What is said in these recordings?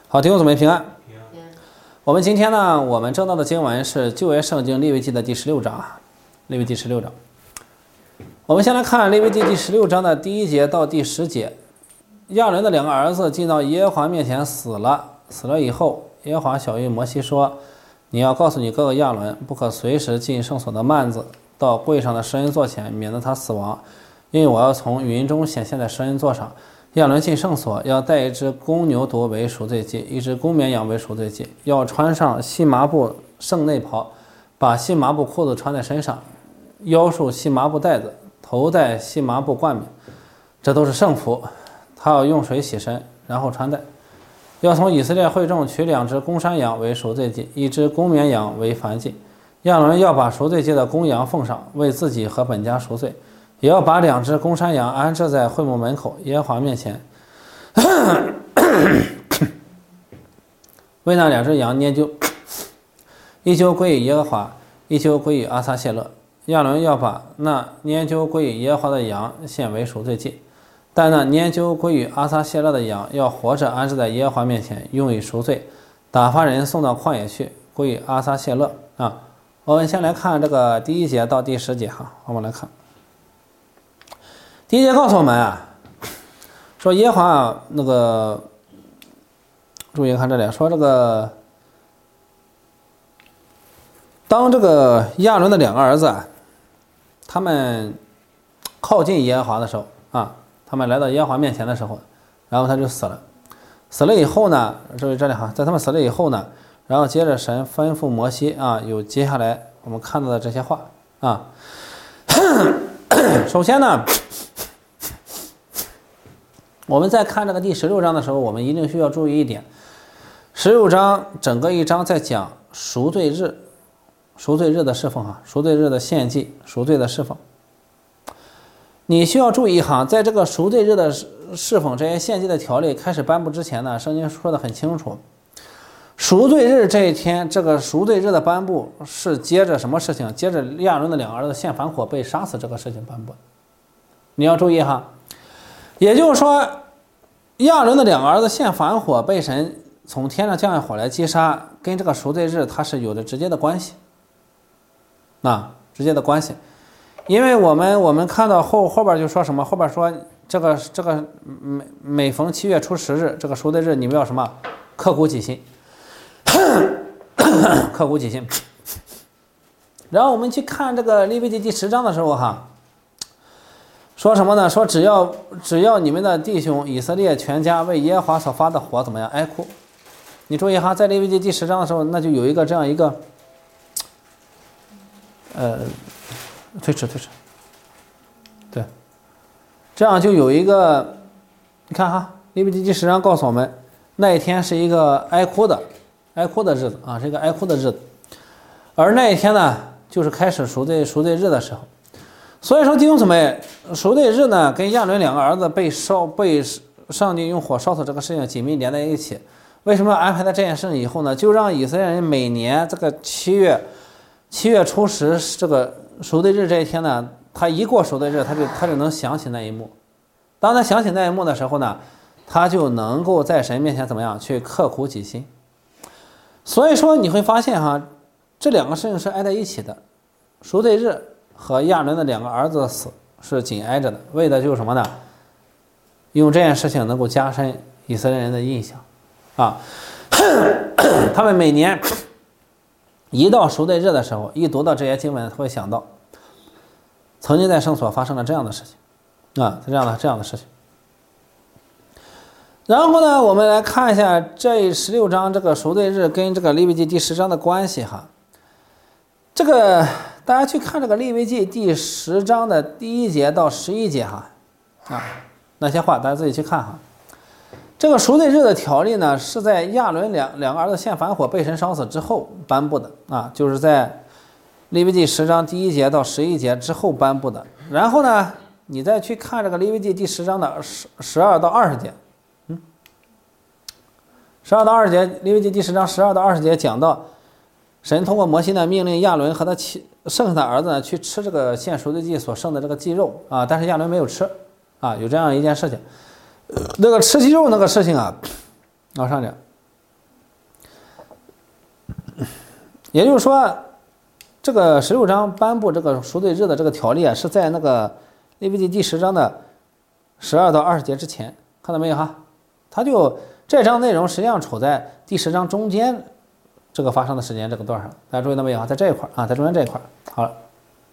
好，弟兄姊妹平安。 平安。 我们今天呢，我们正道的经文是旧约圣经利未记的第16章。利未记16章，我们先来看利未记第16章的第1节到第10节。亚伦的2个儿子进到耶和华面前死了以后，耶和华晓谕摩西说：“你要告诉你哥哥亚伦，不可随时进圣所的幔子，到柜上的施恩座前，免得他死亡，因为我要从云中显现在施恩座上。”亚伦进圣所，要带一只公牛犊为赎罪祭，一只公绵羊为赎罪祭，要穿上细麻布圣内袍，把细麻布裤子穿在身上，腰束细麻布带子，头戴细麻布冠冕，这都是圣服。他要用水洗身，然后穿戴。要从以色列会众取2只公山羊为赎罪祭，一只公绵羊为燔祭。亚伦要把赎罪祭的公羊奉上，为自己和本家赎罪。也要把2只公山羊安置在会幕门口耶和华面前，为那2只羊拈阄，一阄归于耶和华，一阄归于阿撒谢勒。亚伦要把那拈阄归于耶和华的羊献为赎罪祭，但那拈阄归于阿撒谢勒的羊要活着安置在耶和华面前，用以赎罪，打发人送到旷野去，归于阿撒谢勒。我们先来看这个第1节到第10节哈，我们来看。第1节告诉我们说耶和华注意看这里，说这个当这个亚伦的2个儿子他们靠近耶和华的时候他们来到耶和华面前的时候，然后他就死了。死了以后呢，注意这里在他们死了以后呢，然后接着神吩咐摩西有接下来我们看到的这些话首先呢，我们在看这个第16章的时候，我们一定需要注意一点，16章整个一章在讲赎罪日的侍奉赎罪日的献祭，赎罪的侍奉。你需要注意在这个赎罪日的侍奉这些献祭的条例开始颁布之前呢，圣经说的很清楚，赎罪日这一天，这个赎罪日的颁布是接着什么事情？接着亚伦的2个儿子献燔火被杀死这个事情颁布。你要注意也就是说，亚伦的2个儿子献燔火被神从天上降下火来击杀，跟这个赎罪日它是有着直接的关系，直接的关系。因为我们看到后边就说什么，后边说这个每逢7月初10日这个赎罪日，你们要什么？刻苦己心，刻苦己心。然后我们去看这个利未记第10章的时候说什么呢？说只要你们的弟兄以色列全家为耶和华所发的火怎么样哀哭。你注意在利未记第10章的时候，那就有一个这样一个推迟，对，这样就有一个，你看利未记第10章告诉我们，那一天是一个哀哭的日子是一个哀哭的日子，而那一天呢，就是开始赎罪日的时候。所以说弟兄姊妹，赎罪日呢跟亚伦2个儿子被上帝用火烧死这个事情紧密连在一起。为什么要安排在这件事情以后呢？就让以色列人每年这个7月初10这个赎罪日这一天呢，他一过赎罪日，他就能想起那一幕。当他想起那一幕的时候呢，他就能够在神面前怎么样去刻苦己心。所以说你会发现这2个事情是挨在一起的，赎罪日和亚伦的2个儿子的死是紧挨着的，为的就是什么呢？用这件事情能够加深以色列人的印象他们每年一到赎罪日的时候，一读到这些经文，他会想到曾经在圣所发生了这样的事情这样的事情。然后呢，我们来看一下这16章这个赎罪日跟这个利未记第10章的关系这个大家去看这个利未记第10章的第1节到11节那些话大家自己去看这个赎罪日的条例呢，是在亚伦两个儿子献燔火被神烧死之后颁布的就是在利未记10章第1节到11节之后颁布的。然后呢，你再去看这个利未记第10章的12到20节，12到20节，利未记第10章12到20节讲到神通过摩西呢命令亚伦和他剩下的儿子呢去吃这个献赎罪祭所剩的这个祭肉但是亚伦没有吃有这样一件事情。那个吃鸡肉那个事情上点， 也就是说，这个16章颁布这个赎罪日的这个条例啊，是在那个利未记第10章的12到20节之前，看到没有哈？它就这章内容实际上处在第10章中间这个发生的时间这个段上，大家注意到没有啊？在这一块啊，在中间这一块。好了，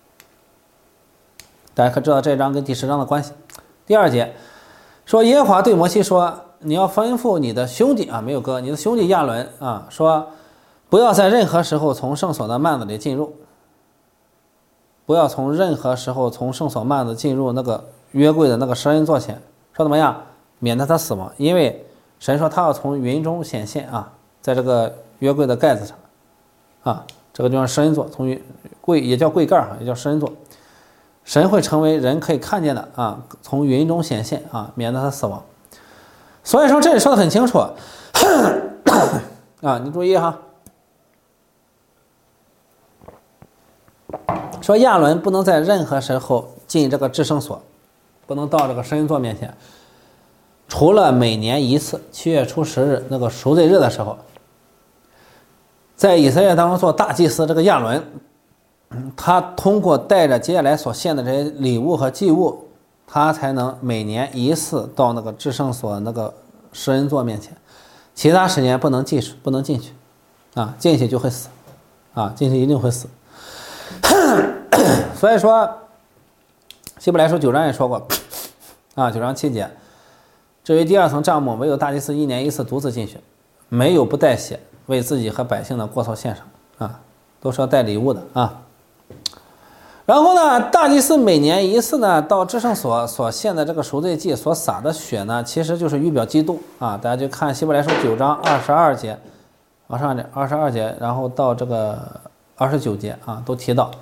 大家可知道这一章跟第10章的关系。第2节说，耶和华对摩西说，你要吩咐你的兄弟啊，没有哥，你的兄弟亚伦啊，说不要在任何时候从圣所的幔子里进入，不要从任何时候从圣所幔子进入那个约柜的那个施恩座前，说怎么样，免得他死亡，因为神说他要从云中显现啊，在这个约柜的盖子上啊，这个地方施恩座，从柜也叫柜盖哈，也叫施恩座，神会成为人可以看见的啊，从云中显现啊，免得他死亡。所以说这里说的很清楚啊，你注意哈，说亚伦不能在任何时候进这个至圣所，不能到这个施恩座面前，除了每年一次7月初10日那个赎罪日的时候，在以色列当中做大祭司这个亚伦，他通过带着接下来所献的这些礼物和祭物，他才能每年一次到那个至圣所那个施恩座面前，其他时间不能进去啊，进去就会死啊，进去一定会死。所以说希伯来书9章也说过啊，9章7节，至于第2层帐幕，唯有大祭司1年1次独自进去，没有不带血为自己和百姓的过错献上啊，都是要带礼物的啊。然后呢，大祭司每年一次呢，到至圣所所献的这个赎罪祭所洒的血呢，其实就是预表基督啊。大家就看希伯来书9章22节，往上点22节，然后到这个29节啊，都提到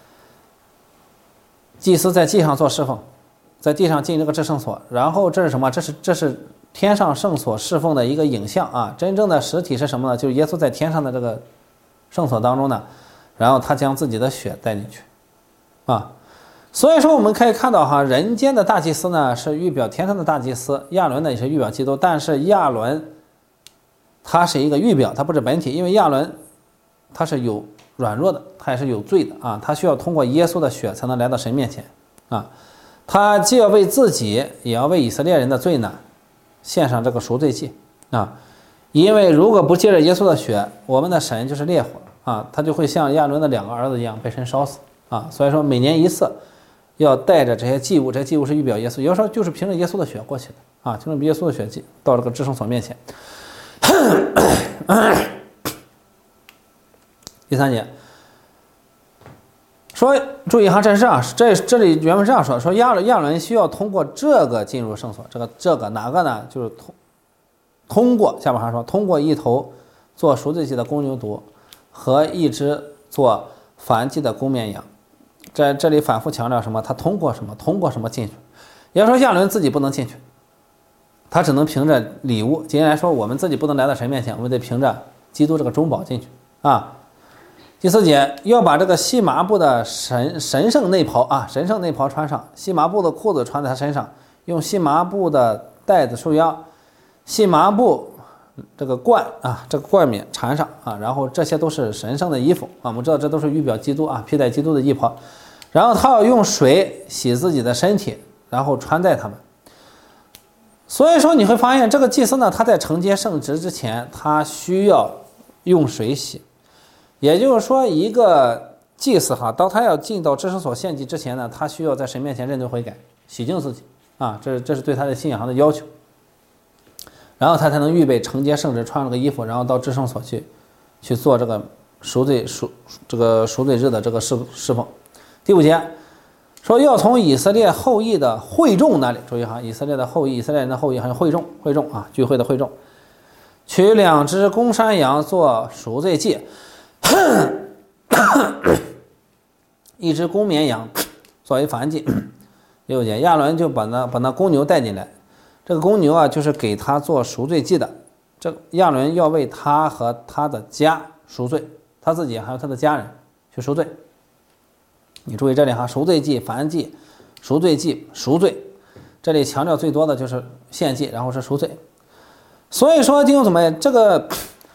祭司在地上做侍奉，在地上进这个至圣所，然后这是什么？这是天上圣所侍奉的一个影像啊。真正的实体是什么呢？就是耶稣在天上的这个圣所当中呢，然后他将自己的血带进去啊。所以说我们可以看到哈，人间的大祭司呢是预表天上的大祭司，亚伦呢也是预表基督，但是亚伦他是一个预表，他不是本体，因为亚伦他是有软弱的，他也是有罪的啊，他需要通过耶稣的血才能来到神面前啊。他既要为自己，也要为以色列人的罪呢献上这个赎罪祭啊。因为如果不借着耶稣的血，我们的神就是烈火啊，他就会像亚伦的2个儿子一样被神烧死啊。所以说每年一次要带着这些祭物，这些祭物是预表耶稣，也就是说就是凭着耶稣的血过去的啊，凭着耶稣的血到这个至圣所面前。第3节说，注意哈，这是这样，这里原文这样说，亚伦需要通过这个进入圣所，这个哪个呢？就是通过下面还说，通过一头做赎罪祭的公牛犊和一只做燔祭的公绵羊。在这里反复强调什么？他通过什么？通过什么进去？也就是说，亚伦自己不能进去，他只能凭着礼物。今天来说，我们自己不能来到神面前，我们得凭着基督这个中保进去啊。第4节，要把这个细麻布的神圣内袍啊，神圣内袍穿上，细麻布的裤子穿在他身上，用细麻布的带子束腰，细麻布这个冠啊，这个冠冕缠上啊，然后这些都是神圣的衣服啊，我们知道这都是预表基督啊，披戴基督的衣袍。然后他要用水洗自己的身体，然后穿戴他们。所以说你会发现，这个祭司呢，他在承接圣职之前，他需要用水洗。也就是说，一个祭司哈，当他要进到至圣所献祭之前呢，他需要在神面前认罪悔改，洗净自己啊，这是对他的信仰上的要求。然后他才能预备承接圣职，穿了个衣服，然后到至圣所去做这个赎罪日的这个侍奉。第5节说，要从以色列后裔的会众那里，注意哈，以色列的后裔，以色列人的后裔还有会众啊，聚会的会众，取2只公山羊做赎罪祭。1只公绵羊作为燔祭。6节，亚伦就把那公牛带进来，这个公牛啊，就是给他做赎罪祭的。这亚伦要为他和他的家赎罪，他自己还有他的家人去赎罪。你注意这里哈，赎罪祭、燔祭、赎罪祭、赎罪，这里强调最多的就是献祭，然后是赎罪。所以说弟兄姊妹，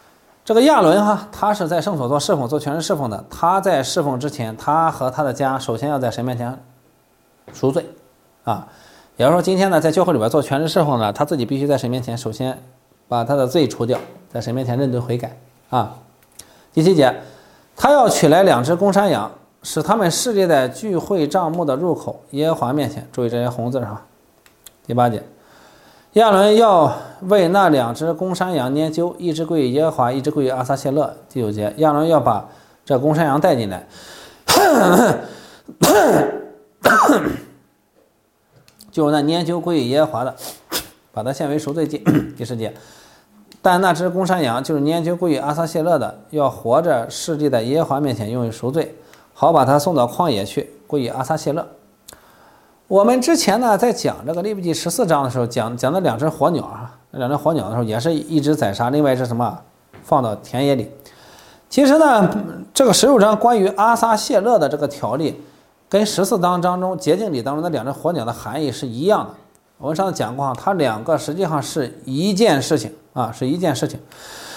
这个亚伦哈，他是在圣所做侍奉，做全职侍奉的。他在侍奉之前，他和他的家首先要在神面前赎罪啊。也就是说，今天呢，在教会里边做全职侍奉呢，他自己必须在神面前首先把他的罪除掉，在神面前认罪悔改啊。第7节，他要取来2只公山羊，使他们侍立在聚会帐幕的入口耶和华面前。注意这些红字哈。第8节，亚伦要为那2只公山羊拈阄，一只归于耶和华，一只归于阿撒谢勒。第9节，亚伦要把这公山羊带进来，就是那拈阄归于耶和华的，把它献为赎罪祭。第10节，但那只公山羊就是拈阄归于阿撒谢勒的，要活着侍立在耶和华面前，用于赎罪，好把它送到旷野去，归于阿撒谢勒。我们之前呢，在讲这个利未记14章的时候，讲那2只火鸟啊，那2只火鸟的时候，也是一只宰杀，另外一只什么放到田野里。其实呢，这个16章关于阿撒谢勒的这个条例，跟14章中洁净礼当中那2只火鸟的含义是一样的。我们上次讲过，它2个实际上是一件事情啊，是一件事情，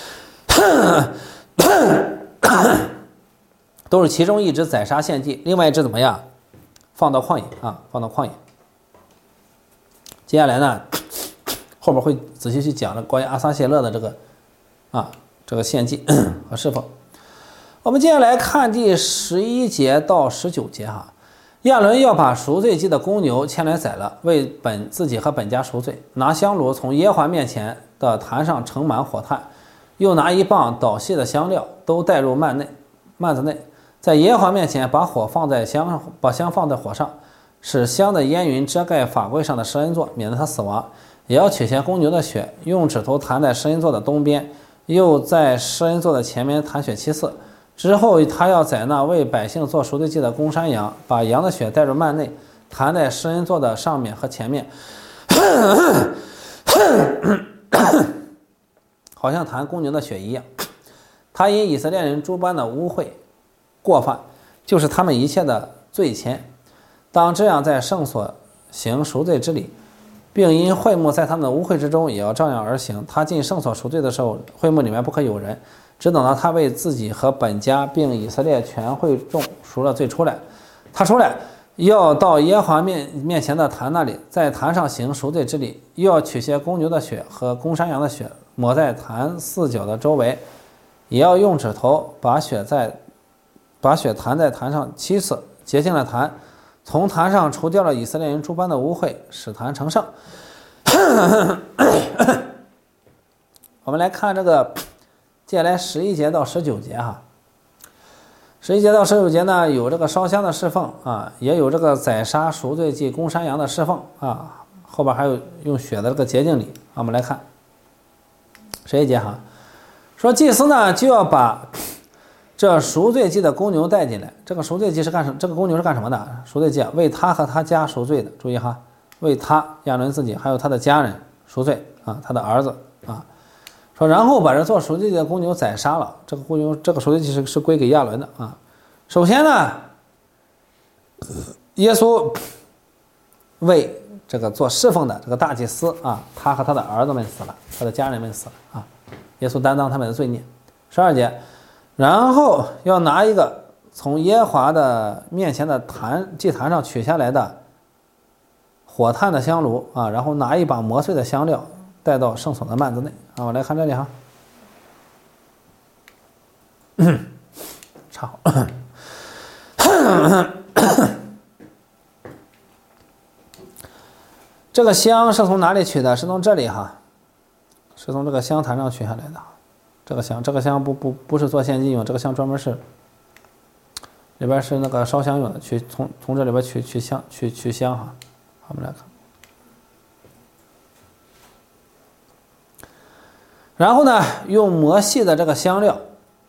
都是其中一只宰杀献祭，另外一只怎么样？放到旷野啊，放到旷野。接下来呢，后面会仔细去讲了关于阿撒谢勒的这个献祭和侍奉。我们接下来看第11节到19节哈。亚伦要把赎罪祭的公牛牵来宰了，为自己和本家赎罪，拿香炉从耶和华面前的坛上盛满火炭，又拿1磅捣细的香料，都带入幔子内，在耶和华面前把香放在火上，使香的烟云遮盖法柜上的施恩座，免得他死亡。也要取些公牛的血，用指头弹在施恩座的东边，又在施恩座的前面弹血7次。之后他要宰那为百姓做赎罪祭的公山羊，把羊的血带入幔内，弹在施恩座的上面和前面，好像弹公牛的血一样。他因以色列人诸般的污秽过犯，就是他们一切的罪愆，当这样在圣所行赎罪之礼，并因会幕在他们的污秽之中，也要照样而行。他进圣所赎罪的时候，会幕里面不可有人，只等到他为自己和本家并以色列全会众赎了罪出来。他出来要到耶和华面前的坛那里，在坛上行赎罪之礼，又要取些公牛的血和公山羊的血，抹在坛4角的周围，也要用指头把血弹在坛上7次，洁净了坛，从坛上除掉了以色列人诸般的污秽，使坛成圣。我们来看这个接下来11节到19节哈。11节到19节呢，有这个烧香的侍奉啊，也有这个宰杀赎罪祭公山羊的侍奉啊，后边还有用血的这个洁净礼啊。我们来看11节哈，说祭司呢就要把这赎罪祭的公牛带进来。这个赎罪祭是干什么？这个公牛是干什么的？赎罪祭为他和他家赎罪的。注意哈，为他亚伦自己还有他的家人赎罪啊，他的儿子啊。说然后把这做赎罪祭的公牛宰杀了。这个公牛，这个赎罪祭是归给亚伦的啊。首先呢，耶稣为这个做侍奉的这个大祭司啊，他和他的儿子们死了，他的家人们死了啊。耶稣担当他们的罪孽。12节。然后要拿一个从耶和华的面前的祭坛上取下来的火炭的香炉啊，然后拿一把磨碎的香料带到圣所的幔子内啊。我来看这里哈，插好。这个香是从哪里取的？是从这里哈，是从这个香坛上取下来的。这个香不是做献祭用，这个香专门是里边是那个烧香用的，从这里边取香哈。我们来看，然后呢，用磨细的这个香料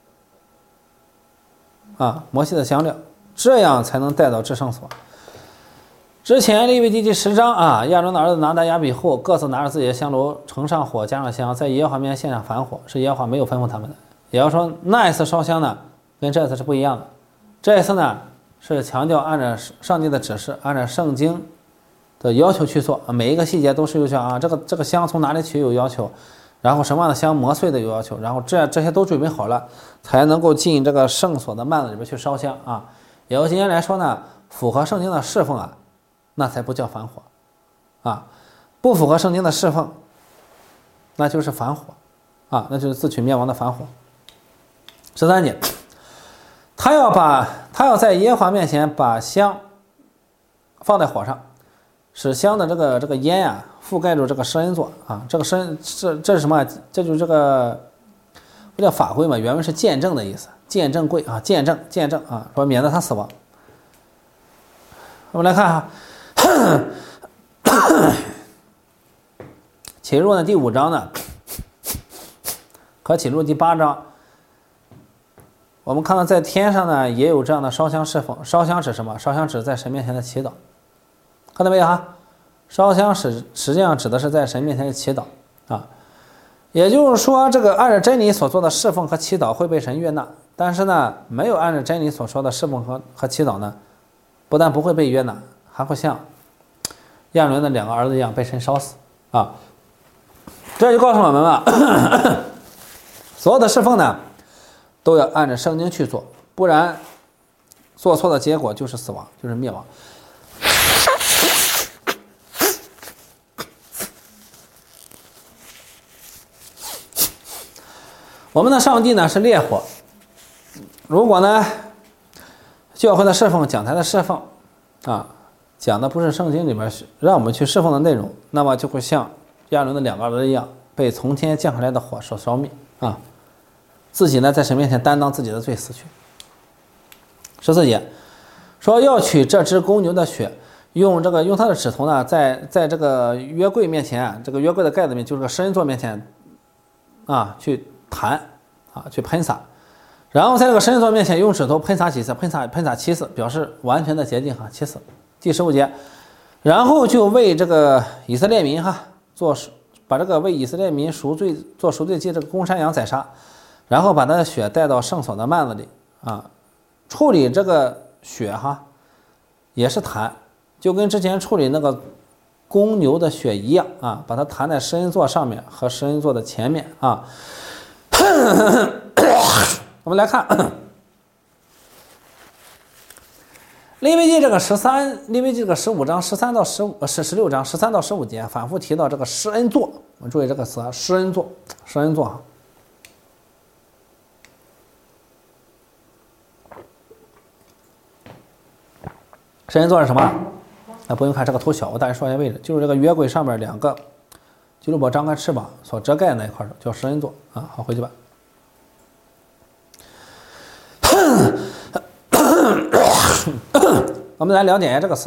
啊，磨细的香料，这样才能带到至圣所。之前利未记第10章啊，亚伦的儿子拿达、亚比户各自拿着自己的香炉，盛上火，加上香，在耶和华面前献上燔火，是耶和华没有吩咐他们的。也要说那一次烧香呢，跟这次是不一样的。这一次呢，是强调按照上帝的指示，按照圣经的要求去做，每一个细节都是有效啊。这个香从哪里取有要求， 然后什么样的香磨碎的有要求，然后这些都准备好了，才能够进这个圣所的幔子里边去烧香啊。也就今天来说呢，符合圣经的侍奉啊，那才不叫反火啊，不符合圣经的侍奉，那就是反火啊，那就是自取灭亡的反火。13节，他要在耶和华面前把香放在火上，使香的这个烟呀覆盖住这个施恩座啊。这个这是什么？这就是这个不叫法规嘛，原文是见证的意思，见证柜啊，见证啊，说免得他死亡。我们来看哈，启示录的第5章呢，和启示录第8章。我们看到在天上呢也有这样的烧香侍奉。烧香指什么？烧香指在神面前的祈祷，看到没有哈？烧香实际上指的是在神面前的祈祷啊。也就是说，这个按照真理所做的侍奉和祈祷会被神悦纳，但是呢，没有按照真理所说的侍奉和祈祷呢，不但不会被悦纳，还会像亚伦的2个儿子一样被神烧死啊。这就告诉我们了，所有的侍奉呢都要按照圣经去做，不然做错的结果就是死亡，就是灭亡。我们的上帝呢是烈火，如果呢教会的侍奉、讲台的侍奉啊，讲的不是圣经里面让我们去侍奉的内容，那么就会像亚伦的2个儿子一样被从天降下来的火所烧灭啊。自己呢在神面前担当自己的罪死去。14节说要取这只公牛的血，用他的指头呢在这个约柜面前，这个约柜的盖子面就是个施恩座面前啊去弹啊去喷洒，然后在这个施恩座面前用指头喷洒几次，喷洒7次，表示完全的洁净哈7次。第15节，然后就为这个以色列民哈把这个为以色列民赎罪做赎罪祭这个公山羊宰杀，然后把他的血带到圣所的幔子里啊，处理这个血哈也是弹，就跟之前处理那个公牛的血一样啊，把它弹在施恩座上面和施恩座的前面啊。我们来看利未记这个15章13到15是16章13到15节反复提到这个施恩座，我们注意这个词啊，施恩座啊。施恩座是什么？啊，不用看这个图小，我大概说一下位置，就是这个约柜上面2个基路伯张开翅膀所遮盖的那一块叫施恩座啊。好，回去吧。我们来了解一下这个词。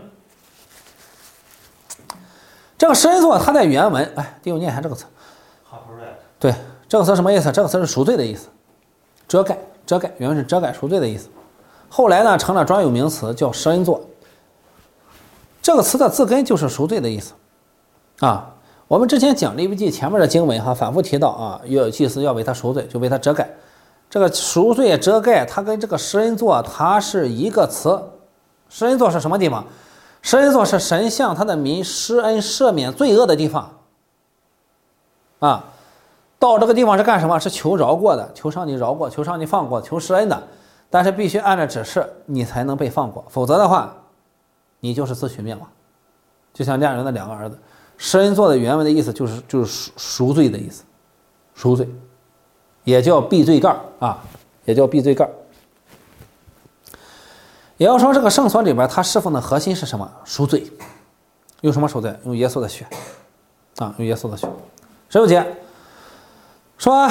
这个施恩座它在原文，哎，弟兄念一下这个词。对，这个词什么意思？这个词是赎罪的意思，遮盖，原文是遮盖赎罪的意思。后来呢，成了专有名词，叫施恩座。这个词的字根就是赎罪的意思啊。我们之前讲利未记前面的经文哈，反复提到啊，有祭司要为他赎罪，就为他遮盖。这个赎罪遮盖，它跟这个施恩座它是一个词。施恩座是什么地方？施恩座是神向他的民施恩赦免罪恶的地方啊。到这个地方是干什么？是求饶过的，求上帝饶过，求上帝放过，求施恩的。但是必须按照指示，你才能被放过，否则的话，你就是自取灭亡。就像亚伦的2个儿子，施恩座的原文的意思就是赎罪的意思，赎罪，也叫避罪盖啊，也叫避罪盖。也要说这个圣所里边，它侍奉的核心是什么？赎罪。用什么赎罪？用耶稣的血啊，用耶稣的血。16节说。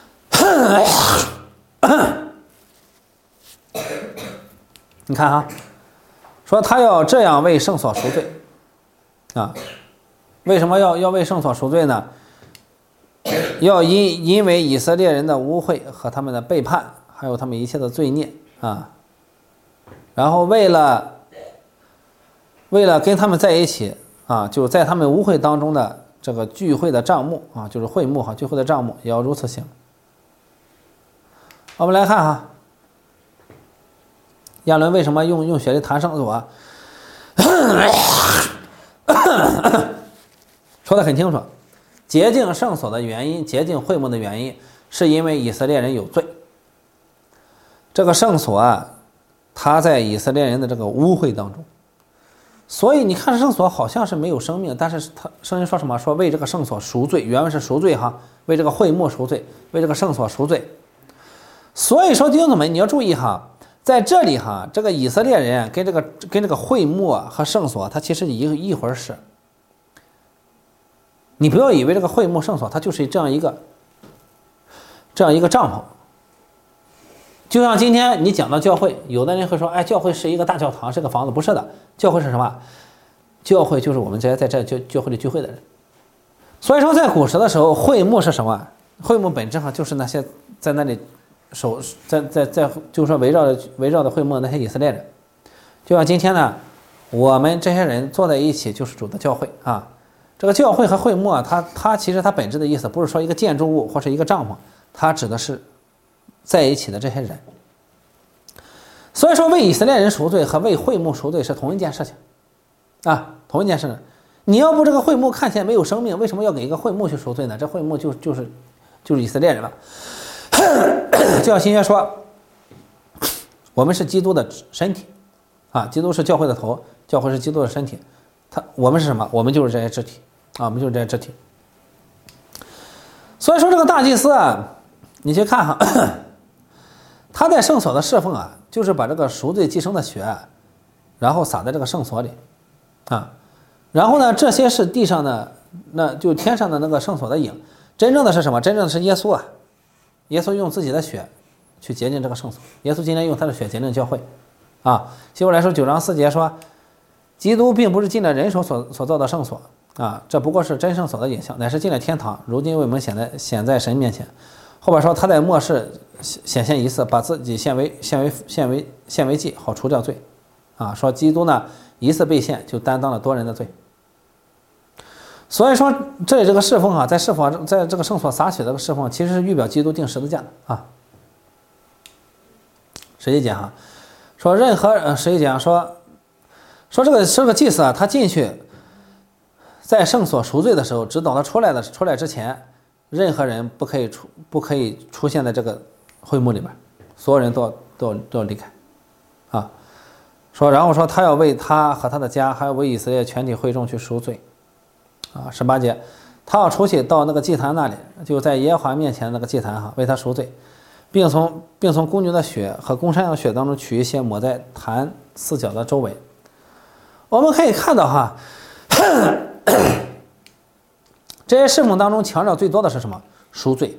你看哈，说他要这样为圣所赎罪啊。为什么要为圣所赎罪呢？要因为以色列人的污秽和他们的背叛，还有他们一切的罪孽啊，然后为了跟他们在一起啊，就在他们污秽当中的这个聚会的帐幕啊，就是会幕哈，聚会的帐幕也要如此行。我们来看哈。亚伦为什么用血来弹圣所啊？说得很清楚， 洁净圣所的原因，洁净会幕的原因，是因为以色列人有罪。这个圣所啊，它在以色列人的这个污秽当中，所以你看圣所好像是没有生命，但是他圣经说什么？说为这个圣所赎罪，原文是赎罪哈，为这个会幕赎罪，为这个圣所赎罪。所以说弟兄姊妹，你要注意哈，在这里哈，这个以色列人跟这个会幕和圣所，它其实一回事。你不要以为这个会幕圣所它就是这样一个帐篷。就像今天你讲到教会，有的人会说，哎，教会是一个大教堂，是个房子，不是的，教会是什么？教会就是我们这些在这教会里聚会的人。所以说，在古时的时候，会幕是什么？会幕本质上就是那些在那里就是说围绕的会幕那些以色列人。就像今天呢，我们这些人坐在一起就是主的教会啊。这个教会和会幕啊，它其实它本质的意思不是说一个建筑物或是一个帐篷，它指的是在一起的这些人。所以说为以色列人赎罪和为会幕赎罪是同一件事情啊，同一件事情。你要不这个会幕看起来没有生命，为什么要给一个会幕去赎罪呢？这会幕就是以色列人了。就像新约说，我们是基督的身体啊，基督是教会的头，教会是基督的身体。我们是什么？我们就是这些肢体啊，我们就是这些肢体。所以说这个大祭司啊，你去看哈，他在圣所的侍奉啊，就是把这个赎罪祭牲的血，然后洒在这个圣所里啊，然后呢，这些是地上的，那就天上的那个圣所的影。真正的是什么？真正的是耶稣啊，耶稣用自己的血去洁净这个圣所。耶稣今天用他的血洁净教会啊。希伯来书9章4节说，基督并不是进了人手所造的圣所啊，这不过是真圣所的影像，乃是进了天堂，如今为我们显在神面前。后边说他在末世显现一次，把自己献为祭，好除掉罪啊。说基督呢一次被献，就担当了多人的罪。所以说这里这个侍奉啊，在这个圣所洒血的侍奉，其实是预表基督定十字架的啊。11节哈，说任何11节说这个祭司啊，他进去在圣所赎罪的时候，只等他出来之前，任何人不可以出现在这个会幕里边，所有人都要离开啊。然后说他要为他和他的家，还要为以色列全体会众去赎罪啊。18节，他要出去到那个祭坛那里，就在耶和华面前那个祭坛哈，为他赎罪，并从公牛的血和公山羊的血当中取一些抹在坛四角的周围。我们可以看到哈，这些侍奉当中强调最多的是什么？赎罪。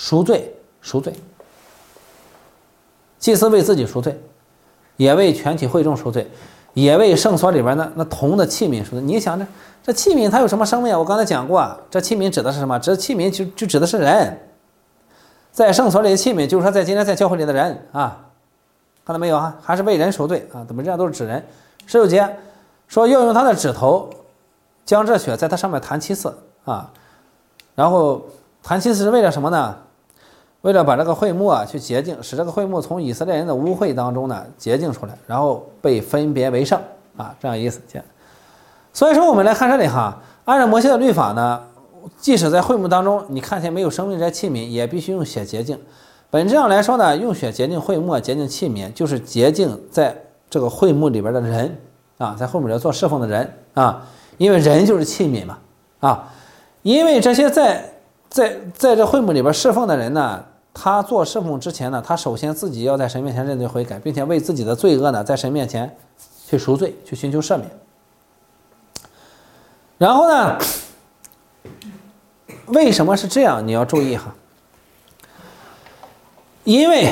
祭司为自己赎罪，也为全体会众赎罪，也为圣所里边那铜的器皿赎罪。你想这器皿它有什么生命？我刚才讲过，这器皿指的是什么？这器皿就指的是人，在圣所里的器皿，就是说今天在教会里的人啊，看到没有啊？还是为人赎罪啊？怎么这样都是指人？19节说要用他的指头将这血在他上面弹7次啊，然后弹7次是为了什么呢？为了把这个会幕啊去洁净，使这个会幕从以色列人的污秽当中呢洁净出来，然后被分别为圣啊，这样意思。所以说我们来看这里哈，按照摩西的律法呢，即使在会幕当中你看见没有生命这些器皿，也必须用血洁净。本质上来说呢，用血洁净会幕、洁净器皿，就是洁净在这个会幕里边的人啊，在会幕里做侍奉的人啊，因为人就是器皿嘛啊，因为这些在这会幕里边侍奉的人呢，他做侍奉之前呢，他首先自己要在神面前认罪悔改，并且为自己的罪恶呢，在神面前去赎罪，去寻求赦免。然后呢，为什么是这样？你要注意哈，因为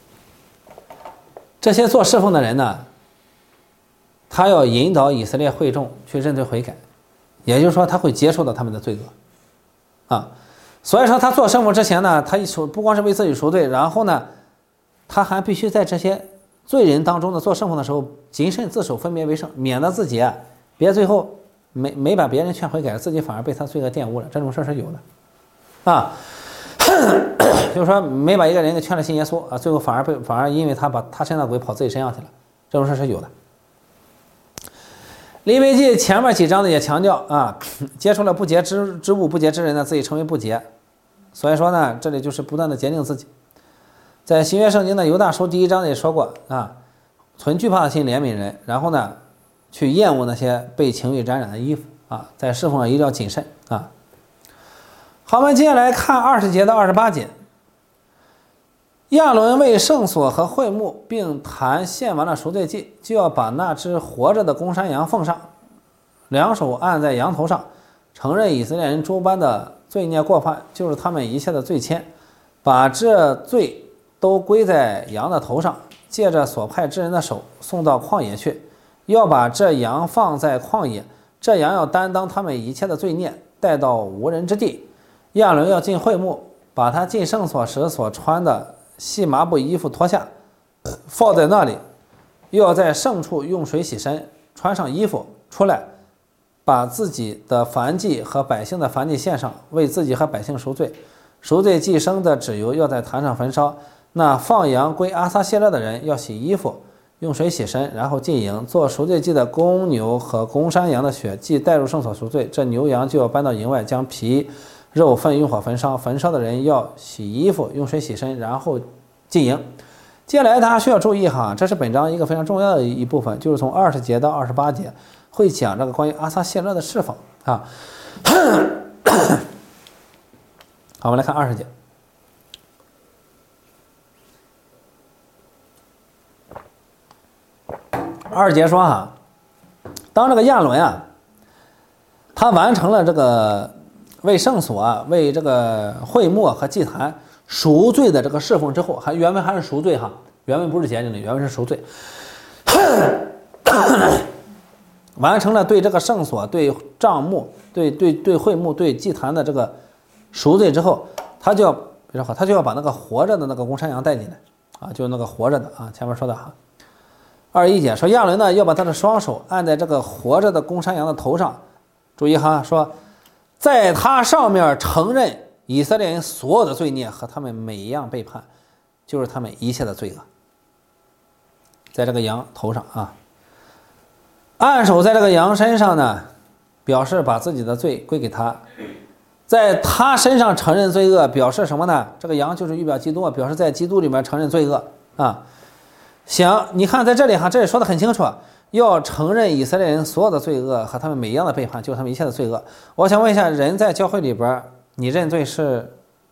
这些做侍奉的人呢，他要引导以色列会众去认罪悔改，也就是说他会接受到他们的罪恶啊。所以说他做侍奉之前呢，他不光是为自己赎罪，然后呢他还必须在这些罪人当中的做侍奉的时候谨慎自守，分别为圣，免得自己别最后没把别人劝悔改，自己反而被他罪恶玷污了，这种事是有的啊。就是说没把一个人给劝了信耶稣啊，最后反而因为他把他身上的鬼跑自己身上去了，这种事是有的。 利未记前面几章呢也强调啊，接触了不洁之物、不洁之人呢，自己成为不洁。所以说呢，这里就是不断的洁净自己。在新约圣经的犹大书第1章也说过啊，存惧怕的心怜悯人，然后呢，去厌恶那些被情欲沾染的衣服啊，在侍奉上一定要谨慎啊。好，我们接下来看20节到28节。亚伦为圣所和会幕并坛献完了赎罪祭，就要把那只活着的公山羊奉上，两手按在羊头上，承认以色列人诸般的罪孽过犯，就是他们一切的罪愆，把这罪都归在羊的头上，借着所派之人的手送到旷野去，要把这羊放在旷野，这羊要担当他们一切的罪孽，带到无人之地。亚伦要进会幕，把他进圣所时所穿的细麻布衣服脱下，放在那里，又要在圣处用水洗身，穿上衣服出来，把自己的燔祭和百姓的燔祭献上，为自己和百姓赎罪。赎罪祭牲的脂油要在坛上焚烧。那放羊归阿撒谢勒的人要洗衣服，用水洗身，然后进营，做赎罪祭的公牛和公山羊的血，既带入圣所赎罪，这牛羊就要搬到营外，将皮肉粪用火焚烧。焚烧的人要洗衣服，用水洗身，然后进营。接下来大家需要注意哈，这是本章一个非常重要的一部分，就是从20节到28节会讲这个关于阿撒谢勒的侍奉啊。好，我们来看20节。20节说哈，当这个亚伦啊，他完成了这个为圣所啊、为这个会幕和祭坛赎罪的这个侍奉之后，原文还是赎罪哈，原文不是洁净的，原文是赎罪。完成了对这个圣所、对帐幕、对会幕、对祭坛的这个赎罪之后，他就要把那个活着的那个公山羊带进来啊，就是那个活着的啊，前面说的哈。21节说亚伦呢要把他的双手按在这个活着的公山羊的头上，注意哈，说在他上面承认以色列人所有的罪孽和他们每一样背叛，就是他们一切的罪恶，在这个羊头上啊，按手在这个羊身上呢，表示把自己的罪归给他，在他身上承认罪恶，表示什么呢？这个羊就是预表基督，表示在基督里面承认罪恶啊。行，你看在这里哈，这里说的很清楚，要承认以色列人所有的罪恶和他们每一样的背叛，就是他们一切的罪恶。我想问一下，人在教会里边，你认罪是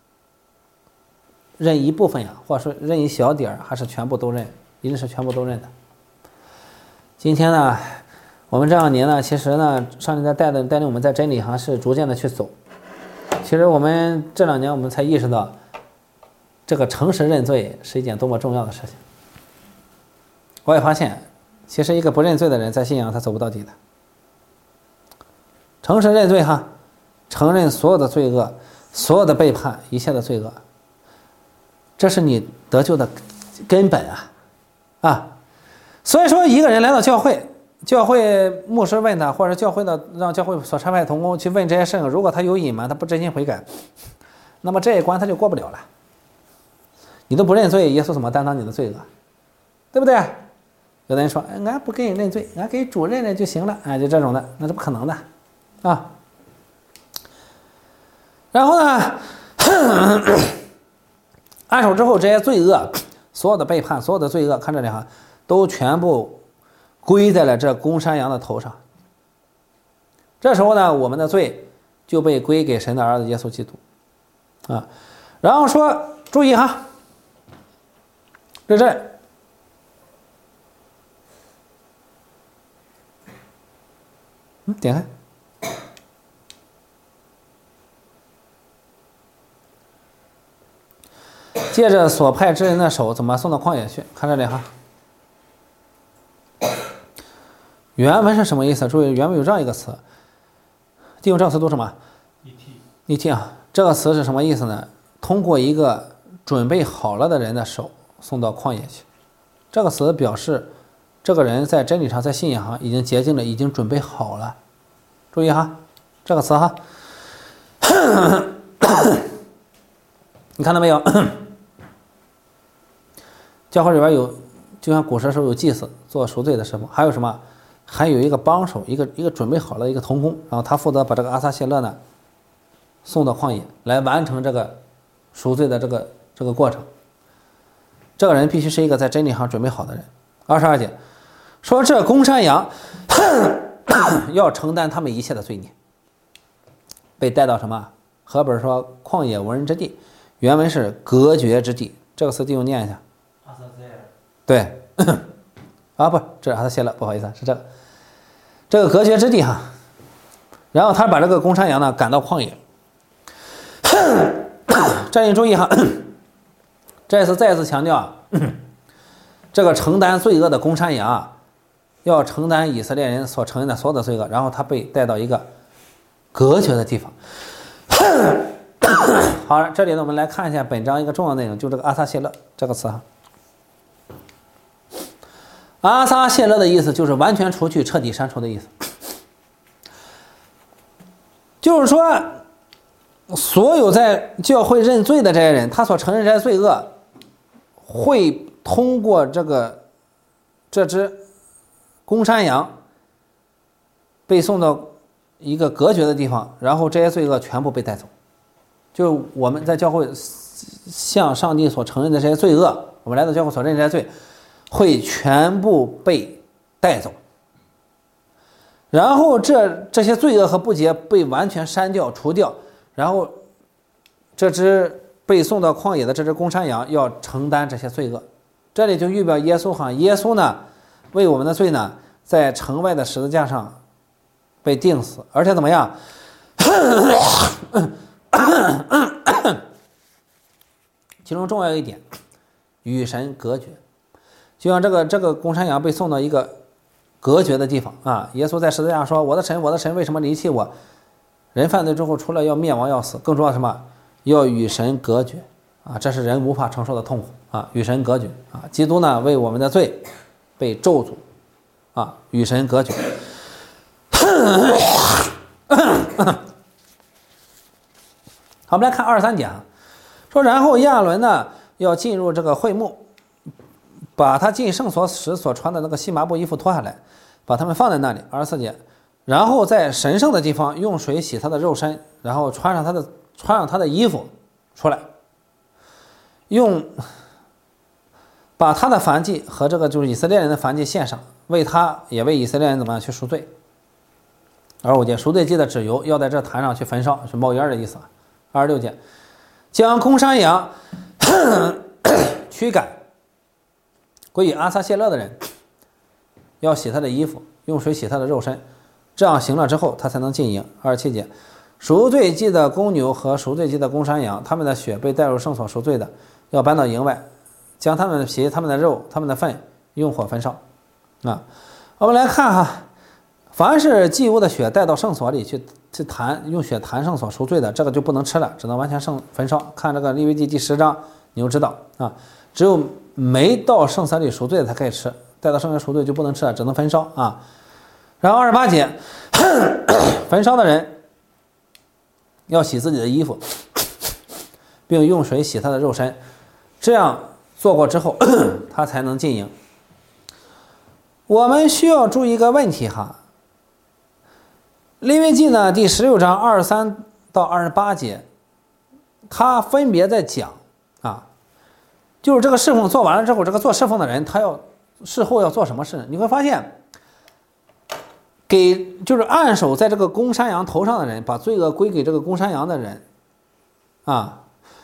认一部分呀，或者说认一小点，还是全部都认？一定是全部都认的。今天呢，我们这2年呢，其实呢，上帝在带领我们在真理上是逐渐的去走。其实我们这2年我们才意识到，这个诚实认罪是一件多么重要的事情。我也发现，其实一个不认罪的人在信仰他走不到底的。诚实认罪哈，承认所有的罪恶、所有的背叛、一切的罪恶，这是你得救的根本啊！所以说，一个人来到教会牧师问他，或者教会的让教会所差派同工去问这些事情，如果他有隐瞒，他不真心悔改，那么这一关他就过不了了。你都不认罪，耶稣怎么担当你的罪恶？对不对？有的人说，俺不给你认罪，俺给主认认就行了，就这种的，那是不可能的啊。然后呢，按手之后，这些罪恶，所有的背叛，所有的罪恶，看这里哈，都全部归在了这公山羊的头上。这时候呢，我们的罪就被归给神的儿子耶稣基督啊。然后说，注意哈，这点开，借着所派之人的手怎么送到旷野去？看这里哈，原文是什么意思？注意，原文有这样一个词，弟兄这个词读什么？一听啊，这个词是什么意思呢？通过一个准备好了的人的手送到旷野去。这个词表示这个人在真理上，在信仰上已经洁净了，已经准备好了。注意哈，这个词哈，你看到没有？教会里边有，就像古时候有祭司做赎罪的时候，还有什么还有一个帮手，一个准备好了一个童工，然后他负责把这个阿撒谢勒呢送到旷野来完成这个赎罪的这个过程。这个人必须是一个在真理上准备好的人。22节说，这公山羊要承担他们一切的罪孽，被带到什么？和本说旷野无人之地，原文是隔绝之地。这个词弟兄念一下。 阿撒谢勒。 对，啊不，这是阿撒谢勒，不好意思，是这个隔绝之地哈。然后他把这个公山羊呢赶到旷野。这里注意哈，这次再次强调啊，这个承担罪恶的公山羊啊，要承担以色列人所承认的所有的罪恶，然后他被带到一个隔绝的地方。好了，这里呢，我们来看一下本章一个重要内容，就这个阿撒谢勒这个词哈。阿撒谢勒的意思就是完全除去、彻底删除的意思，就是说，所有在教会认罪的这些人，他所承认这些罪恶，会通过这只公山羊被送到一个隔绝的地方，然后这些罪恶全部被带走。就我们在教会向上帝所承认的这些罪恶，我们来到教会所认这些罪，会全部被带走。然后这些罪恶和不洁被完全删掉、除掉，然后这只被送到旷野的这只公山羊要承担这些罪恶。这里就预表耶稣哈，耶稣呢为我们的罪呢，在城外的十字架上被钉死，而且怎么样？其中重要一点，与神隔绝，就像这个公山羊被送到一个隔绝的地方啊。耶稣在十字架上说：“我的神，我的神，为什么离弃我？”人犯罪之后，除了要灭亡要死，更重要什么？要与神隔绝啊！这是人无法承受的痛苦啊！与神隔绝啊！基督呢，为我们的罪被咒诅啊，与神隔绝。好，我们来看23节啊，说然后亚伦呢要进入这个会幕，把他进圣所时所穿的那个细麻布衣服脱下来，把他们放在那里。24节，然后在神圣的地方用水洗他的肉身，然后穿上他的衣服出来，把他的燔祭和这个就是以色列人的燔祭献上，为他也为以色列人怎么样去赎罪。25节，赎罪祭的脂油要在这坛上去焚烧，是冒烟的意思。26节，将公山羊驱赶归于阿撒谢勒的人，要洗他的衣服，用水洗他的肉身，这样行了之后，他才能进营。27节，赎罪祭的公牛和赎罪祭的公山羊，他们的血被带入圣所赎罪的，要搬到营外，将他们的皮、他们的肉、他们的粪用火焚烧。啊，我们来看哈，凡是祭物的血带到圣所里去用血弹圣所赎罪的，这个就不能吃了，只能完全焚烧。看这个利未记第10章，你就知道啊，只有没到圣所里赎罪的才可以吃，带到圣所赎罪就不能吃了，只能焚烧啊。然后28节，焚烧的人要洗自己的衣服，并用水洗他的肉身，这样做过之后，他才能进营。我们需要注意一个问题哈，利未记呢第16章23到28节，他分别在讲啊，就是这个侍奉做完了之后，这个做侍奉的人他要事后要做什么事呢？你会发现，就是按手在这个公山羊头上的人，把罪恶归给这个公山羊的人啊，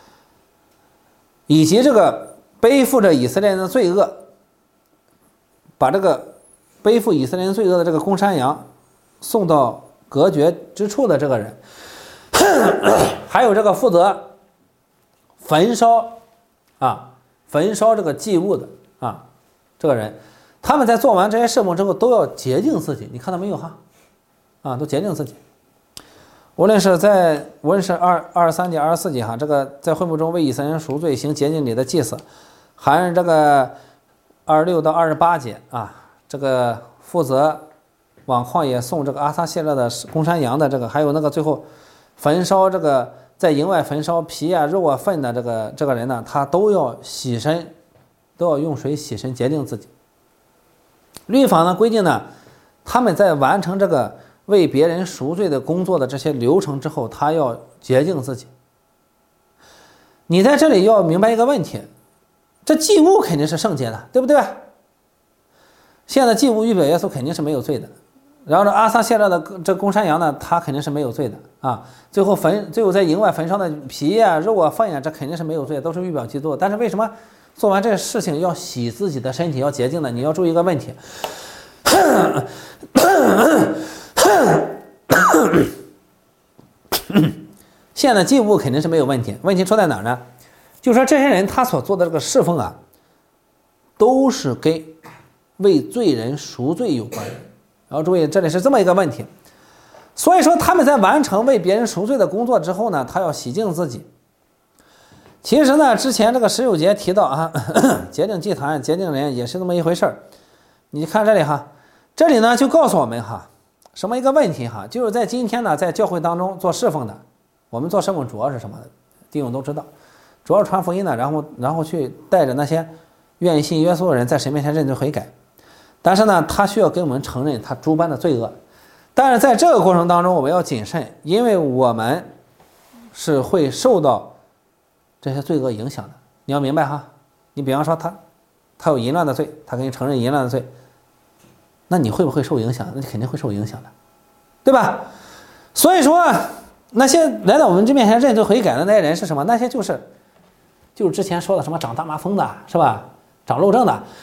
以及这个背负着以色列人的罪恶，把这个背负以色列人罪恶的这个公山羊送到隔绝之处的这个人，还有这个负责焚烧这个祭物的啊这个人，他们在做完这些事奉之后都要洁净自己，你看到没有哈？啊，都洁净自己。无论是23节、24节哈，这个在会幕中为以色列人赎罪行洁净礼的祭司，还是这个26到28节啊，这个负责往旷野送这个阿撒谢勒的公山羊的这个，还有那个最后焚烧这个在营外焚烧皮啊、肉啊、粪的这个人呢，他都要洗身，都要用水洗身洁净自己。律法呢规定呢， 他们在完成这个为别人赎罪的工作的这些流程之后，他要洁净自己。你在这里要明白一个问题，这祭物肯定是圣洁的，对不对？现在祭物预表耶稣肯定是没有罪的，然后这阿撒谢勒的这公山羊呢，他肯定是没有罪的啊。最后在营外焚烧的皮啊、肉啊、粪啊，这肯定是没有罪，都是预表基督。但是为什么做完这个事情要洗自己的身体，要洁净呢？你要注意一个问题。现在祭物肯定是没有问题，问题出在哪儿呢？就是说这些人他所做的这个侍奉啊，都是跟为罪人赎罪有关的。然后注意，这里是这么一个问题。所以说他们在完成为别人赎罪的工作之后呢，他要洗净自己。其实呢，之前这个16节提到啊，洁净祭坛、洁净人也是这么一回事儿。你看这里哈，这里呢就告诉我们哈，什么一个问题哈，就是在今天呢，在教会当中做侍奉的，我们做侍奉主要是什么？弟兄都知道，主要是传福音的，然后去带着那些愿意信耶稣的人在神面前认罪悔改。但是呢，他需要跟我们承认他诸般的罪恶。但是在这个过程当中，我们要谨慎，因为我们是会受到这些罪恶影响的。你要明白哈，你比方说他有淫乱的罪，他跟你承认淫乱的罪，那你会不会受影响？那你肯定会受影响的，对吧？所以说，那些来到我们这面前认罪悔改的那些人是什么？那些就是之前说的什么长大麻风的，是吧？长漏症的。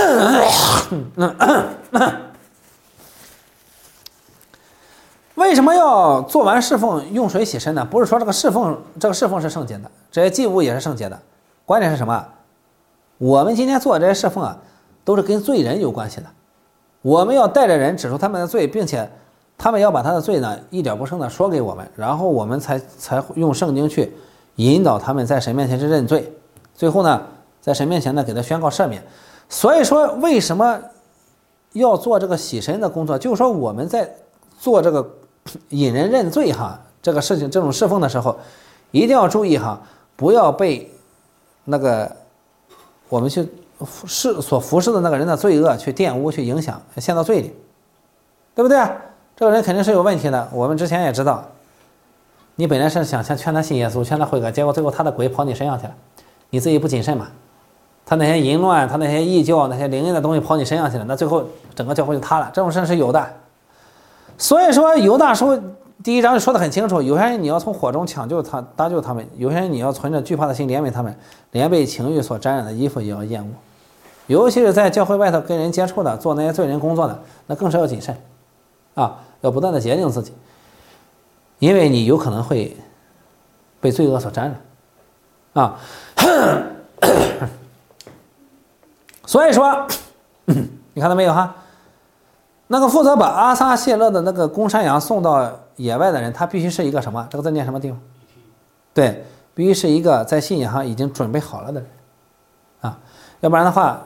为什么要做完侍奉用水洗身呢？不是说这个侍奉是圣洁的，这些祭物也是圣洁的。关键是什么？我们今天做的这些侍奉啊，都是跟罪人有关系的。我们要带着人指出他们的罪，并且他们要把他的罪呢一点不剩的说给我们，然后我们才用圣经去引导他们在神面前去认罪，最后呢在神面前呢给他宣告赦免。所以说为什么要做这个洗身的工作？就是说我们在做这个引人认罪哈这个事情这种侍奉的时候，一定要注意哈，不要被那个我们去所服侍的那个人的罪恶去玷污去影响陷到罪里，对不对？这个人肯定是有问题的。我们之前也知道，你本来是想劝他信耶稣，劝他悔改，结果最后他的鬼跑你身上去了，你自己不谨慎嘛，他那些淫乱，他那些异教，那些灵异的东西跑你身上去了，那最后整个教会就塌了。这种事是有的。所以说犹大书第1章就说得很清楚，有些人你要从火中抢救他，搭救他们；有些人你要存着惧怕的心怜悯他们，连被情欲所沾染的衣服也要厌恶。尤其是在教会外头跟人接触的，做那些罪人工作的，那更是要谨慎啊，要不断的洁净自己，因为你有可能会被罪恶所沾染啊。所以说你看到没有哈，那个负责把阿撒谢勒的那个公山羊送到野外的人，他必须是一个什么？这个字念什么地方？对，必须是一个在信仰上已经准备好了的人啊，要不然的话，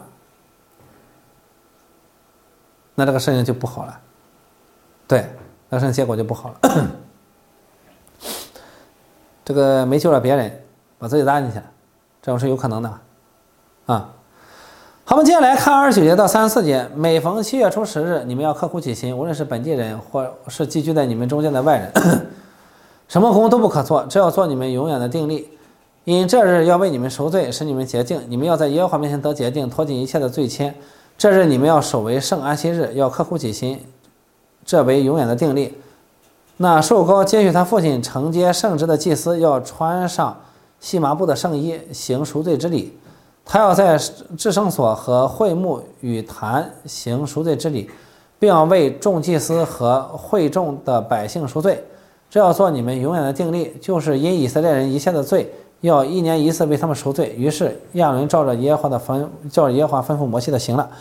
那这个事情就不好了。对，那事情结果就不好了。这个没救了别人，把自己搭进去了，这种是有可能的啊。好，我们接下来看29节到34节。每逢7月初10日，你们要刻苦己心，无论是本地人或是寄居在你们中间的外人，什么工都不可做，这要做你们永远的定例。因这日要为你们赎罪，使你们洁净，你们要在耶和华面前得洁净，脱尽一切的罪愆。这日你们要守为圣安息日，要刻苦己心，这为永远的定例。那受膏接续他父亲承接圣职的祭司，要穿上细麻布的圣衣，行赎罪之礼。他要在至圣所和会幕与坛行赎罪之礼，并要为众祭司和会众的百姓赎罪。这要做你们永远的定例，就是因以色列人一切的罪，要1年1次为他们赎罪。于是亚伦照着耶和华吩咐摩西的行了。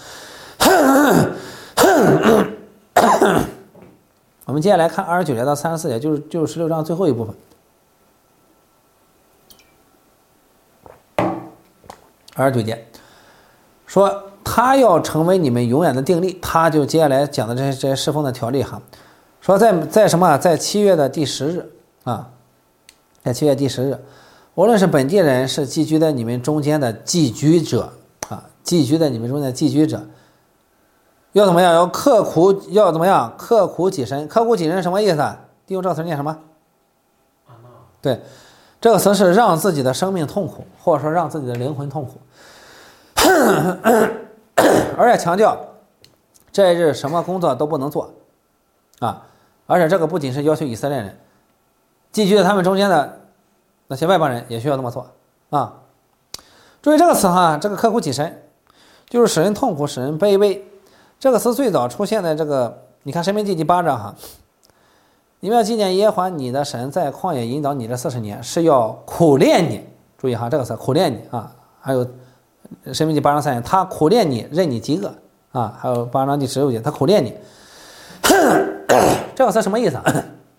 我们接下来看29节到34节，就是16章最后一部分。29节说他要成为你们永远的定例，他就接下来讲的这些侍奉的条例哈，说在什么，在7月的第10日啊，在7月第10日，无论是本地人是寄居在你们中间的寄居者啊，寄居在你们中间的寄居者， 要怎么样？要刻苦，要怎么样？刻苦己身。刻苦己身什么意思啊？弟兄，这个词念什么？对，这个词是让自己的生命痛苦，或者说让自己的灵魂痛苦。而且强调这一日什么工作都不能做啊！而且这个不仅是要求以色列人，寄居在他们中间的那些外邦人也需要这么做啊！注意这个词哈，这个刻苦己身，就是使人痛苦，使人卑微。这个词最早出现在这个，你看《申命记》第8章哈，你们要纪念耶和华你的神在旷野引导你这40年，是要苦练你。注意哈，这个词苦练你啊！还有《申命记》8章3节，他苦练你，任你饥饿啊！还有8章第16节，他苦练你。这个词什么意思啊？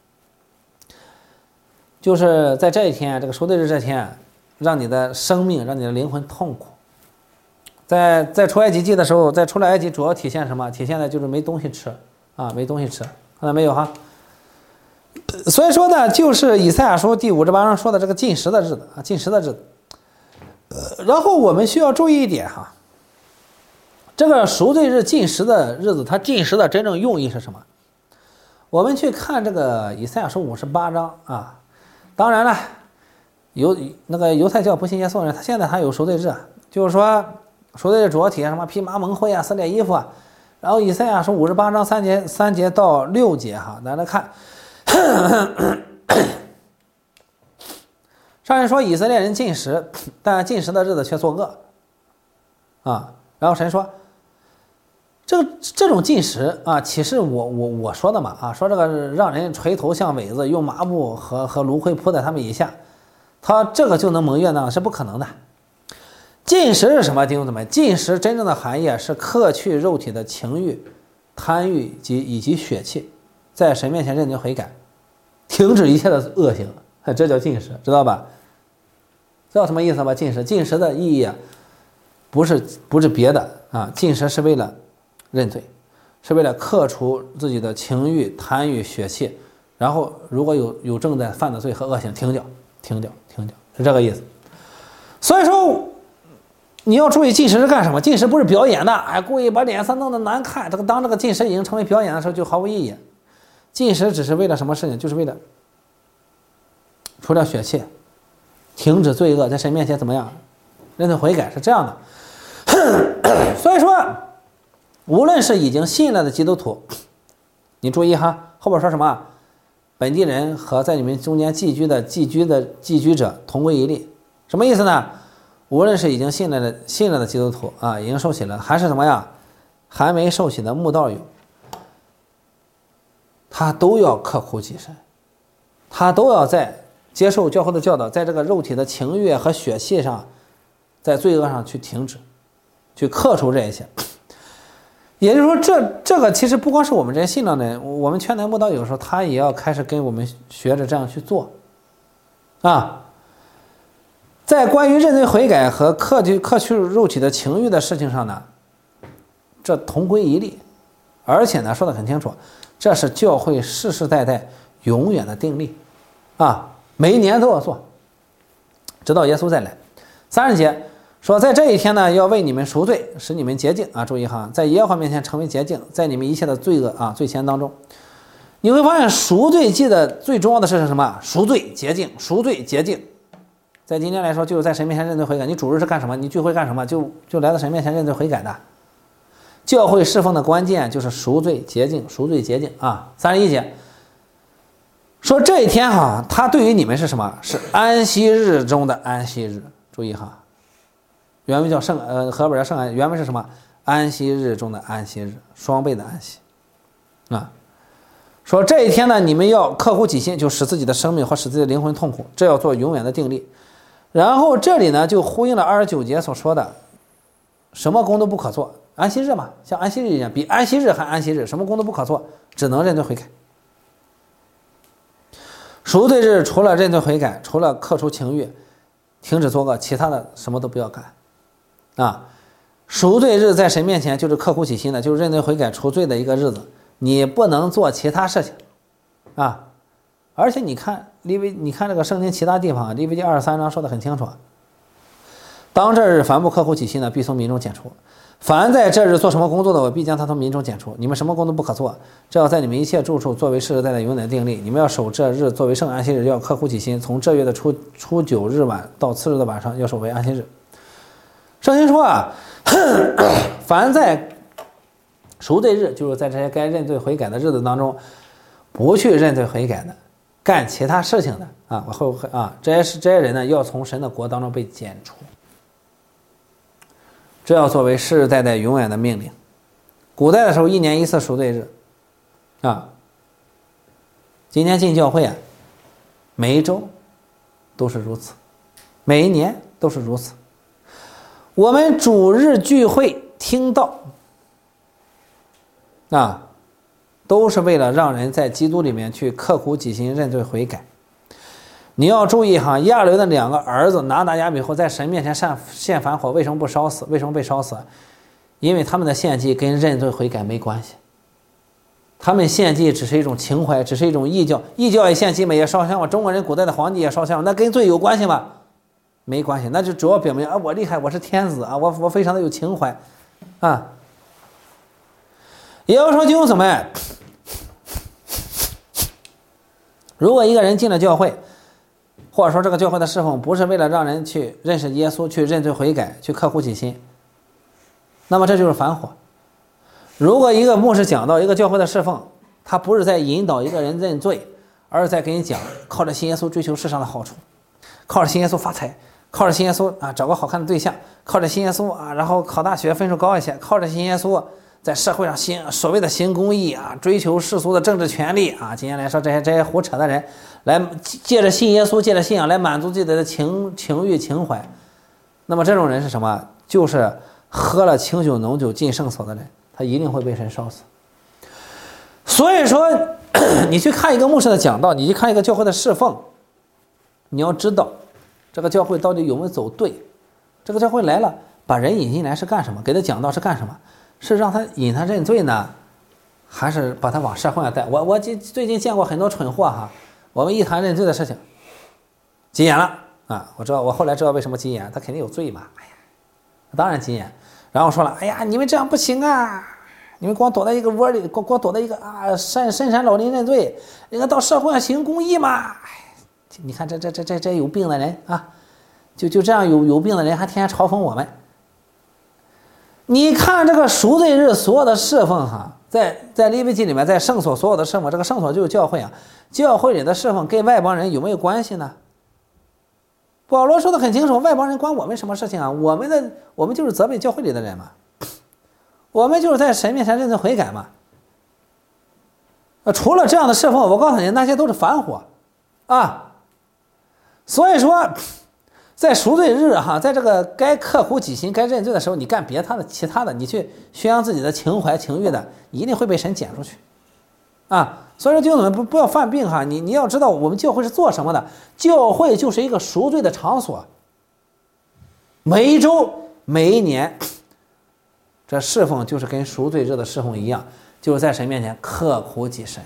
就是在这一天，这个赎罪日这天，让你的生命，让你的灵魂痛苦。在出埃及记的时候，在出来埃及主要体现什么？体现的就是没东西吃啊，没东西吃，看到没有哈？所以说呢，就是以赛亚书第58章说的这个禁食的日子啊，禁食的日子。然后我们需要注意一点哈，这个赎罪日禁食的日子，它禁食的真正用意是什么？我们去看这个以赛亚书58章啊，当然了，那个犹太教不信耶稣的人，他现在还有赎罪日，就是说赎罪日主要体现什么？披麻蒙灰啊，撕裂衣服啊。然后以赛亚书58章3节到6节哈，大家来看。上面说以色列人禁食，但禁食的日子却作恶啊。然后神说，这种禁食啊，岂是我说的嘛啊？说这个让人垂头像苇子，用麻布和芦荟铺在他们以下，他这个就能蒙悦呢？是不可能的。禁食是什么？弟兄姊妹，禁食真正的含义是克去肉体的情欲、贪欲以及血气，在神面前认罪悔改，停止一切的恶行，这叫禁食，知道吧？知道什么意思吧？禁食的意义啊，不是别的啊，禁食是为了认罪，是为了克除自己的情欲、贪欲、血气，然后如果有正在犯的罪和恶行，停掉，是这个意思。所以说你要注意禁食是干什么？禁食不是表演的，哎，故意把脸色弄得难看。当这个禁食已经成为表演的时候，就毫无意义。禁食只是为了什么事情？就是为了除掉血气，停止罪恶，在神面前怎么样？认罪悔改，是这样的。所以说，无论是已经信了的基督徒，你注意哈，后边说什么？本地人和在你们中间寄居者同归一例，什么意思呢？无论是已经信了的基督徒啊，已经受洗了，还是怎么样，还没受洗的慕道友，他都要刻苦己身，他都要在接受教会的教导，在这个肉体的情欲和血气上，在罪恶上去停止，去克除这一切。也就是说，这个其实不光是我们这些信了的人，我们全能慕道有时候他也要开始跟我们学着这样去做啊。在关于认罪悔改和克去肉体的情欲的事情上呢，这同归一例，而且呢说得很清楚，这是教会世世代代永远的定例啊，每一年都要做，直到耶稣再来。30节说，在这一天呢，要为你们赎罪，使你们洁净啊！注意哈，在耶和华面前成为洁净，在你们一切的罪恶啊罪愆当中，你会发现赎罪记的最重要的是什么？赎罪洁净，赎罪洁净。在今天来说，就是在神面前认罪悔改。你主日是干什么？你聚会干什么？就来到神面前认罪悔改的。教会侍奉的关键就是赎罪洁净，赎罪洁净啊！31节说这一天哈，它对于你们是什么？是安息日中的安息日。注意哈，原文叫和本叫圣安，原文是什么？安息日中的安息日，双倍的安息啊！说这一天呢，你们要刻苦己心，就使自己的生命和使自己的灵魂痛苦，这要做永远的定力。然后这里呢，就呼应了29节所说的，什么工都不可做，安息日嘛，像安息日一样，比安息日还安息日，什么工都不可做，只能认罪悔改。赎罪日除了认罪悔改，除了克除情欲，停止作恶，其他的什么都不要干啊！赎罪日在神面前就是刻苦己心的，就是认罪悔改除罪的一个日子，你不能做其他事情啊！而且你看这个圣经其他地方，利未记23章说得很清楚， 当这日凡不刻苦己心的，必从民中剪除。凡在这日做什么工作的，我必将他从民中剪除。你们什么工作不可做，这要在你们一切住处作为世世代代永远的定例。你们要守这日作为圣安息日，要刻苦己心。从这月的初9日晚到次日的晚上，要守为安息日。圣经说啊，凡在赎罪日，就是在这些该认罪悔改的日子当中，不去认罪悔改的，干其他事情的啊，这些人呢，要从神的国当中被剪除。这要作为世世代代永远的命令。古代的时候，1年1次赎罪日，啊，今天进教会啊，每一周都是如此，每一年都是如此。我们主日聚会听道，啊，都是为了让人在基督里面去刻苦己心，认罪悔改。你要注意哈，亚伦的2个儿子拿达、亚比户在神面前献燔火，为什么不烧死？为什么被烧死？因为他们的献祭跟认罪悔改没关系，他们献祭只是一种情怀，只是一种异教。异教也献祭嘛，也烧香嘛。中国人古代的皇帝也烧香，那跟罪有关系吗？没关系，那就主要表明啊，我厉害，我是天子啊，我非常的有情怀啊。也就是说，弟兄姊妹，如果一个人进了教会，或者说这个教会的侍奉不是为了让人去认识耶稣，去认罪悔改，去刻苦己心，那么这就是反火。如果一个牧师讲到一个教会的侍奉，他不是在引导一个人认罪，而是在给你讲靠着信耶稣追求世上的好处，靠着信耶稣发财，靠着信耶稣啊找个好看的对象，靠着信耶稣啊然后考大学分数高一些，靠着信耶稣在社会上所谓的行公义啊，追求世俗的政治权利啊，今天来说这些胡扯的人，来借着信耶稣，借着信仰来满足自己的情欲情怀，那么这种人是什么？就是喝了清酒浓酒进圣所的人，他一定会被神烧死。所以说，你去看一个牧师的讲道，你去看一个教会的侍奉，你要知道这个教会到底有没有走对。这个教会来了，把人引进来是干什么？给他讲道是干什么？是让他引他认罪呢，还是把他往社会上带？我最近见过很多蠢货哈，我们一谈认罪的事情，急眼了啊！我后来知道为什么急眼，他肯定有罪嘛。哎呀，当然急眼。然后说了，哎呀，你们这样不行啊！你们光躲在一个窝里，光躲在一个啊深山老林认罪，人家到社会上行公义嘛。哎，你看这有病的人啊，就这样有病的人还天天嘲讽我们。你看这个赎罪日所有的侍奉哈，在利未记里面，在圣所所有的侍奉，这个圣所就是教会啊，教会里的侍奉跟外邦人有没有关系呢？保罗说的很清楚，外邦人关我们什么事情啊？我们就是责备教会里的人嘛，我们就是在神面前认罪悔改嘛。除了这样的侍奉，我告诉你，那些都是反火啊。所以说，在赎罪日哈，在这个该刻苦己心、该认罪的时候，你干其他的，你去宣扬自己的情怀情欲的，你一定会被神剪出去啊。所以说弟兄姊妹不要犯病哈，你要知道我们教会是做什么的，教会就是一个赎罪的场所，每一周每一年，这侍奉就是跟赎罪日的侍奉一样，就是在神面前刻苦己身，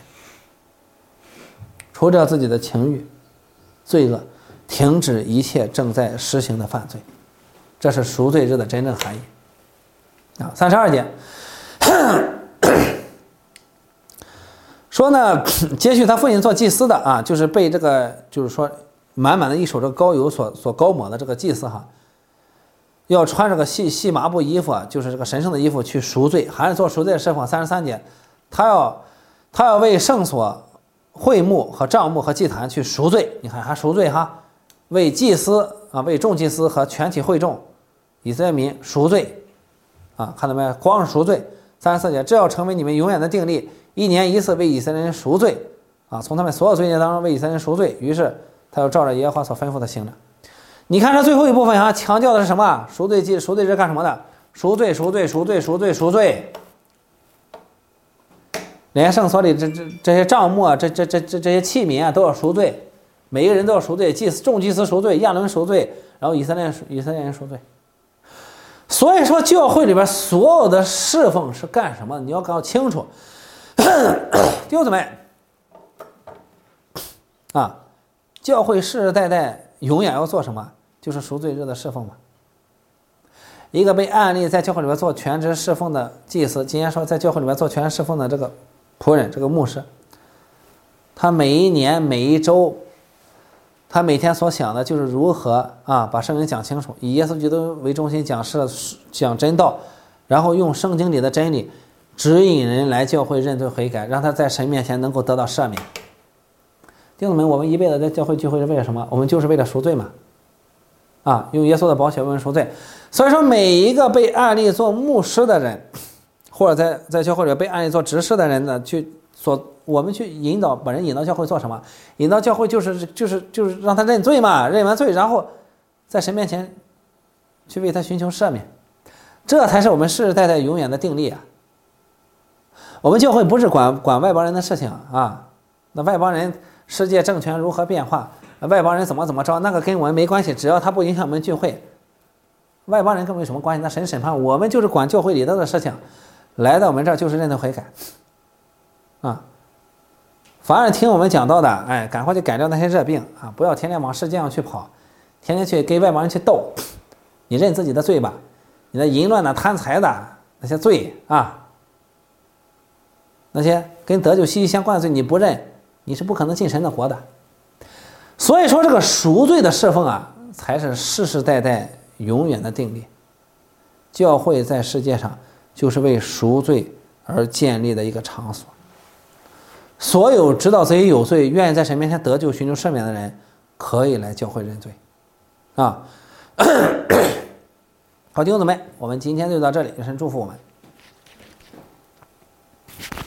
除掉自己的情欲罪恶，停止一切正在实行的犯罪，这是赎罪日的真正含义啊。32节说呢，接续他父亲做祭司的啊，就是被这个就是说满满的一手这个膏油所膏抹的这个祭司哈，要穿这个细麻布衣服啊，就是这个神圣的衣服去赎罪，还是做赎罪的侍奉。33节，他要为圣所、会幕和帐幕和祭坛去赎罪。你看还赎罪哈，为祭司啊，为众祭司和全体会众以色列民赎罪啊，看到没有？光是赎罪。34节，这要成为你们永远的定例，1年1次为以色列人赎罪啊，从他们所有罪孽当中为以色列人赎罪。于是他要照着耶和华所吩咐的行了。你看这最后一部分啊，强调的是什么？赎罪祭、赎罪日干什么的？赎罪。连圣所里这些帐幕啊，这些器皿啊，都要赎罪，每一个人都要赎罪，众祭司赎罪，亚伦赎罪，然后以色列人赎罪。所以说，教会里边所有的侍奉是干什么？你要搞清楚。弟兄姊妹啊，教会世世代代永远要做什么？就是赎罪日的侍奉嘛。 一个被按立在教会里面做全职侍奉的祭司，今天说在教会里面做全职侍奉的这个仆人，这个牧师，他每一年每一周，他每天所想的就是如何把圣经讲清楚，以耶稣基督为中心讲真道，然后用圣经里的真理指引人来教会认罪悔改，让他在神面前能够得到赦免。弟兄们，我们一辈子在教会聚会是为了什么？我们就是为了赎罪嘛。用耶稣的宝血为我们赎罪。所以说，每一个被按立做牧师的人，或者在教会里被按立做执事的人呢，我们去引导，把人引到教会做什么？引到教会就是让他认罪嘛，认完罪，然后在神面前去为他寻求赦免，这才是我们世世代代永远的定力啊。我们教会不是管外邦人的事情那外邦人世界政权如何变化，外邦人怎么着，那个跟我们没关系，只要他不影响我们聚会，外邦人跟我们有什么关系？那神审判我们就是管教会里头的事情，来到我们这儿就是认罪悔改凡是听我们讲到的，赶快去改掉那些热病不要天天往世界上去跑，天天去跟外邦人去斗，你认自己的罪吧，你的淫乱的、贪财的那些罪那些跟得救息息相关的罪你不认，你是不可能进神的国的。所以说这个赎罪的侍奉才是世世代代永远的定力。教会在世界上就是为赎罪而建立的一个场所，所有知道自己有罪，愿意在神面前得救寻求赦免的人，可以来教会认罪好，弟兄姊妹，我们今天就到这里，愿神祝福我们。